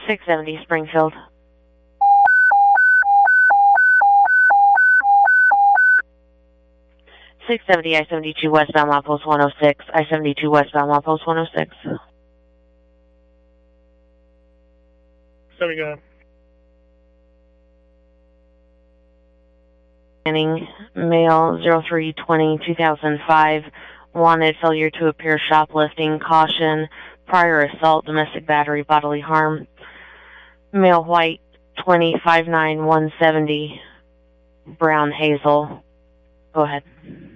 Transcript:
670 Springfield. .670 I-72 westbound milepost 106. I-72 westbound milepost 106. So we go. Male 03/20/2005. Wanted, failure to appear, shoplifting, caution, prior assault, domestic battery, bodily harm. Male white 20/5/9/170. Brown hazel. Go ahead.